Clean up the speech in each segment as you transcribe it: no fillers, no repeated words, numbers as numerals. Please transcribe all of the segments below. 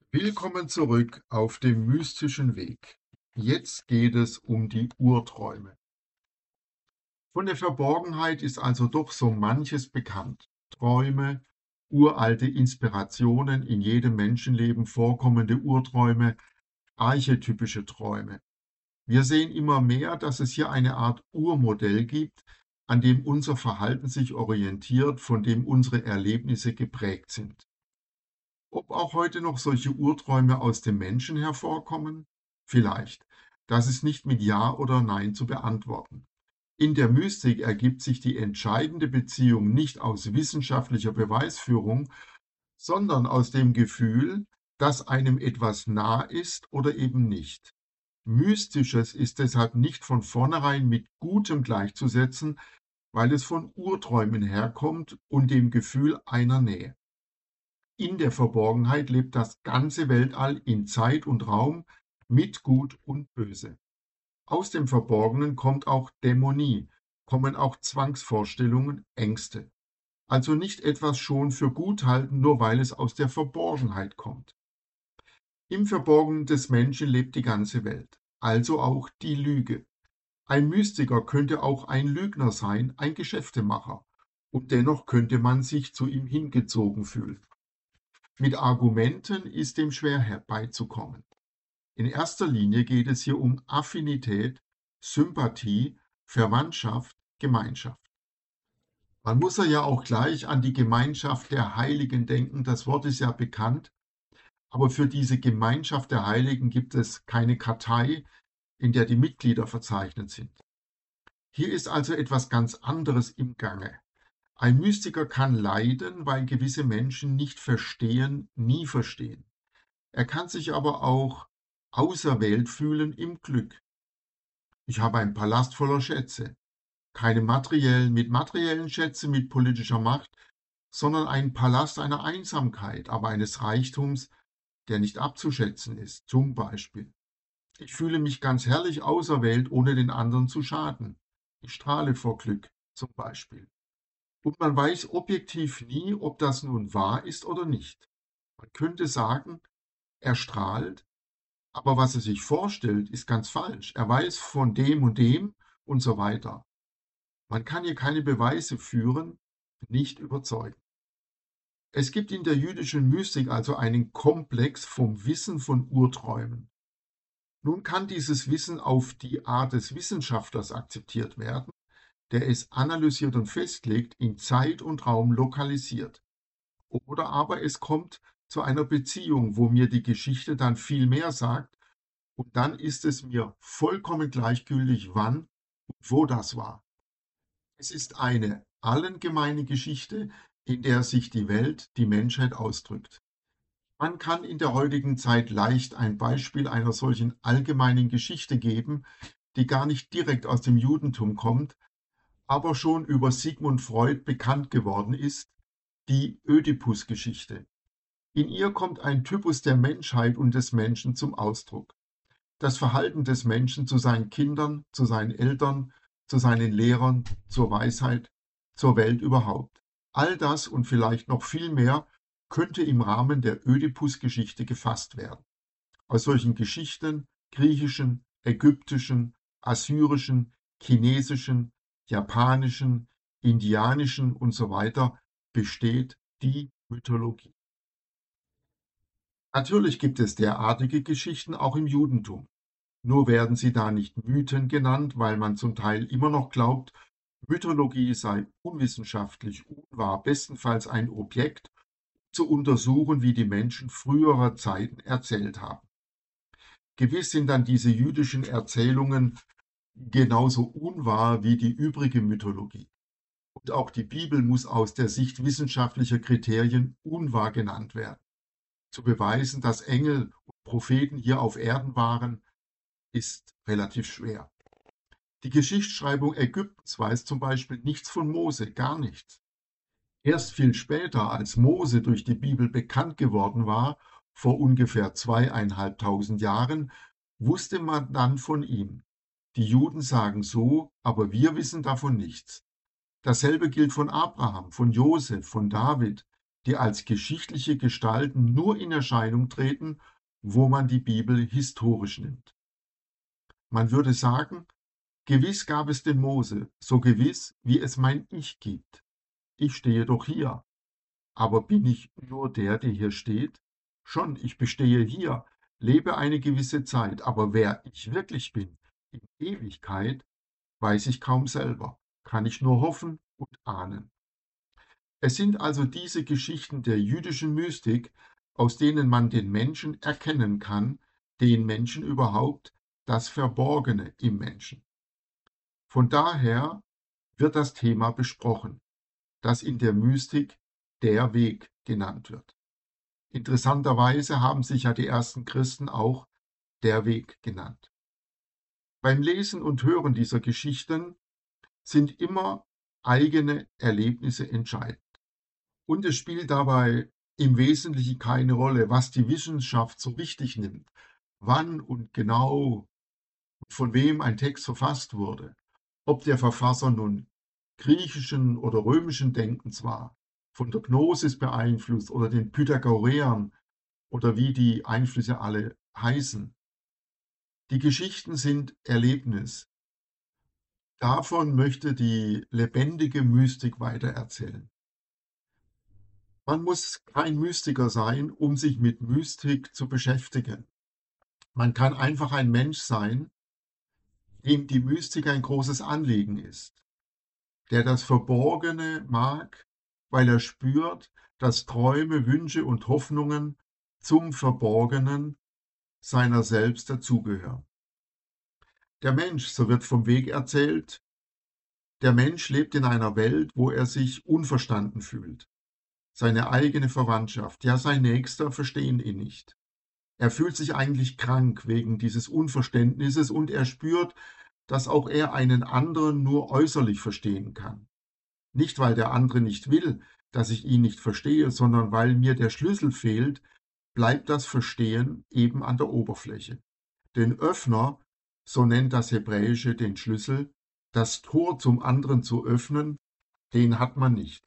Willkommen zurück auf dem mystischen Weg. Jetzt geht es um die Urträume. Von der Verborgenheit ist also doch so manches bekannt. Träume, uralte Inspirationen, in jedem Menschenleben vorkommende Urträume, archetypische Träume. Wir sehen immer mehr, dass es hier eine Art Urmodell gibt, an dem unser Verhalten sich orientiert, von dem unsere Erlebnisse geprägt sind. Ob auch heute noch solche Urträume aus dem Menschen hervorkommen? Vielleicht. Das ist nicht mit Ja oder Nein zu beantworten. In der Mystik ergibt sich die entscheidende Beziehung nicht aus wissenschaftlicher Beweisführung, sondern aus dem Gefühl, dass einem etwas nah ist oder eben nicht. Mystisches ist deshalb nicht von vornherein mit Gutem gleichzusetzen, weil es von Urträumen herkommt und dem Gefühl einer Nähe. In der Verborgenheit lebt das ganze Weltall in Zeit und Raum mit Gut und Böse. Aus dem Verborgenen kommt auch Dämonie, kommen auch Zwangsvorstellungen, Ängste. Also nicht etwas schon für gut halten, nur weil es aus der Verborgenheit kommt. Im Verborgenen des Menschen lebt die ganze Welt, also auch die Lüge. Ein Mystiker könnte auch ein Lügner sein, ein Geschäftemacher, und dennoch könnte man sich zu ihm hingezogen fühlen. Mit Argumenten ist dem schwer herbeizukommen. In erster Linie geht es hier um Affinität, Sympathie, Verwandtschaft, Gemeinschaft. Man muss ja auch gleich an die Gemeinschaft der Heiligen denken. Das Wort ist ja bekannt, aber für diese Gemeinschaft der Heiligen gibt es keine Kartei, in der die Mitglieder verzeichnet sind. Hier ist also etwas ganz anderes im Gange. Ein Mystiker kann leiden, weil gewisse Menschen nicht verstehen, nie verstehen. Er kann sich aber auch auserwählt fühlen im Glück. Ich habe einen Palast voller Schätze, keine materiellen Schätze mit politischer Macht, sondern einen Palast einer Einsamkeit, aber eines Reichtums, der nicht abzuschätzen ist. Zum Beispiel: Ich fühle mich ganz herrlich auserwählt, ohne den anderen zu schaden. Ich strahle vor Glück, zum Beispiel. Und man weiß objektiv nie, ob das nun wahr ist oder nicht. Man könnte sagen, er strahlt, aber was er sich vorstellt, ist ganz falsch. Er weiß von dem und so weiter. Man kann hier keine Beweise führen, nicht überzeugen. Es gibt in der jüdischen Mystik also einen Komplex vom Wissen von Urträumen. Nun kann dieses Wissen auf die Art des Wissenschaftlers akzeptiert werden, der es analysiert und festlegt, in Zeit und Raum lokalisiert. Oder aber es kommt zu einer Beziehung, wo mir die Geschichte dann viel mehr sagt, und dann ist es mir vollkommen gleichgültig, wann und wo das war. Es ist eine allengemeine Geschichte, in der sich die Welt, die Menschheit ausdrückt. Man kann in der heutigen Zeit leicht ein Beispiel einer solchen allgemeinen Geschichte geben, die gar nicht direkt aus dem Judentum kommt, aber schon über Sigmund Freud bekannt geworden ist, die Ödipus-Geschichte. In ihr kommt ein Typus der Menschheit und des Menschen zum Ausdruck. Das Verhalten des Menschen zu seinen Kindern, zu seinen Eltern, zu seinen Lehrern, zur Weisheit, zur Welt überhaupt. All das und vielleicht noch viel mehr könnte im Rahmen der Ödipus-Geschichte gefasst werden. Aus solchen Geschichten, griechischen, ägyptischen, assyrischen, chinesischen, japanischen, indianischen und so weiter, besteht die Mythologie. Natürlich gibt es derartige Geschichten auch im Judentum. Nur werden sie da nicht Mythen genannt, weil man zum Teil immer noch glaubt, Mythologie sei unwissenschaftlich, unwahr, bestenfalls ein Objekt, zu untersuchen, wie die Menschen früherer Zeiten erzählt haben. Gewiss sind dann diese jüdischen Erzählungen genauso unwahr wie die übrige Mythologie. Und auch die Bibel muss aus der Sicht wissenschaftlicher Kriterien unwahr genannt werden. Zu beweisen, dass Engel und Propheten hier auf Erden waren, ist relativ schwer. Die Geschichtsschreibung Ägyptens weiß zum Beispiel nichts von Mose, gar nichts. Erst viel später, als Mose durch die Bibel bekannt geworden war, vor ungefähr 2.500 Jahren, wusste man dann von ihm. Die Juden sagen so, aber wir wissen davon nichts. Dasselbe gilt von Abraham, von Josef, von David. die als geschichtliche Gestalten nur in Erscheinung treten, wo man die Bibel historisch nimmt. Man würde sagen, gewiss gab es den Mose, so gewiss, wie es mein Ich gibt. Ich stehe doch hier. Aber bin ich nur der hier steht? Schon, ich bestehe hier, lebe eine gewisse Zeit, aber wer ich wirklich bin, in Ewigkeit, weiß ich kaum selber, kann ich nur hoffen und ahnen. Es sind also diese Geschichten der jüdischen Mystik, aus denen man den Menschen erkennen kann, den Menschen überhaupt, das Verborgene im Menschen. Von daher wird das Thema besprochen, das in der Mystik der Weg genannt wird. Interessanterweise haben sich ja die ersten Christen auch der Weg genannt. Beim Lesen und Hören dieser Geschichten sind immer eigene Erlebnisse entscheidend. Und es spielt dabei im Wesentlichen keine Rolle, was die Wissenschaft so wichtig nimmt, wann und genau von wem ein Text verfasst wurde, ob der Verfasser nun griechischen oder römischen Denkens war, von der Gnosis beeinflusst oder den Pythagoreern oder wie die Einflüsse alle heißen. Die Geschichten sind Erlebnis. Davon möchte die lebendige Mystik weitererzählen. Man muss kein Mystiker sein, um sich mit Mystik zu beschäftigen. Man kann einfach ein Mensch sein, dem die Mystik ein großes Anliegen ist, der das Verborgene mag, weil er spürt, dass Träume, Wünsche und Hoffnungen zum Verborgenen seiner selbst dazugehören. Der Mensch, so wird vom Weg erzählt, der Mensch lebt in einer Welt, wo er sich unverstanden fühlt. Seine eigene Verwandtschaft, ja sein Nächster verstehen ihn nicht. Er fühlt sich eigentlich krank wegen dieses Unverständnisses und er spürt, dass auch er einen anderen nur äußerlich verstehen kann. Nicht, weil der andere nicht will, dass ich ihn nicht verstehe, sondern weil mir der Schlüssel fehlt, bleibt das Verstehen eben an der Oberfläche. Den Öffner, so nennt das Hebräische den Schlüssel, das Tor zum anderen zu öffnen, den hat man nicht.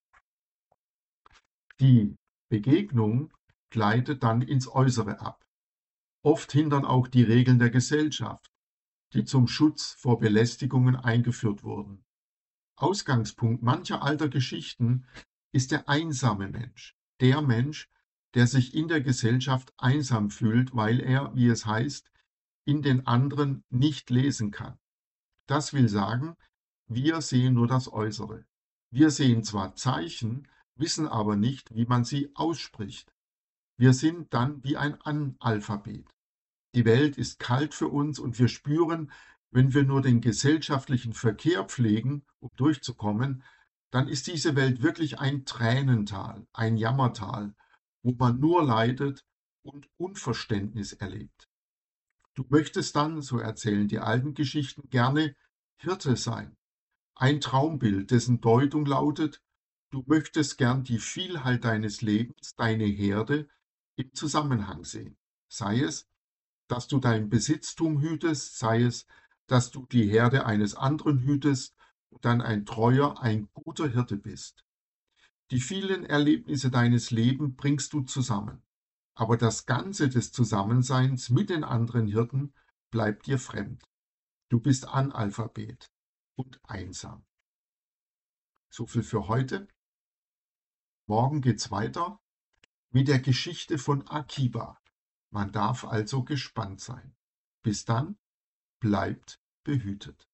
Die Begegnung gleitet dann ins Äußere ab. Oft hindern auch die Regeln der Gesellschaft, die zum Schutz vor Belästigungen eingeführt wurden. Ausgangspunkt mancher alter Geschichten ist der einsame Mensch, der sich in der Gesellschaft einsam fühlt, weil er, wie es heißt, in den anderen nicht lesen kann. Das will sagen, wir sehen nur das Äußere. Wir sehen zwar Zeichen, wissen aber nicht, wie man sie ausspricht. Wir sind dann wie ein Analphabet. Die Welt ist kalt für uns und wir spüren, wenn wir nur den gesellschaftlichen Verkehr pflegen, um durchzukommen, dann ist diese Welt wirklich ein Tränental, ein Jammertal, wo man nur leidet und Unverständnis erlebt. Du möchtest dann, so erzählen die alten Geschichten, gerne Hirte sein. Ein Traumbild, dessen Deutung lautet, du möchtest gern die Vielheit deines Lebens, deine Herde, im Zusammenhang sehen. Sei es, dass du dein Besitztum hütest, sei es, dass du die Herde eines anderen hütest und dann ein treuer, ein guter Hirte bist. Die vielen Erlebnisse deines Lebens bringst du zusammen, aber das Ganze des Zusammenseins mit den anderen Hirten bleibt dir fremd. Du bist Analphabet und einsam. So viel für heute. Morgen geht's weiter mit der Geschichte von Akiba. Man darf also gespannt sein. Bis dann, bleibt behütet.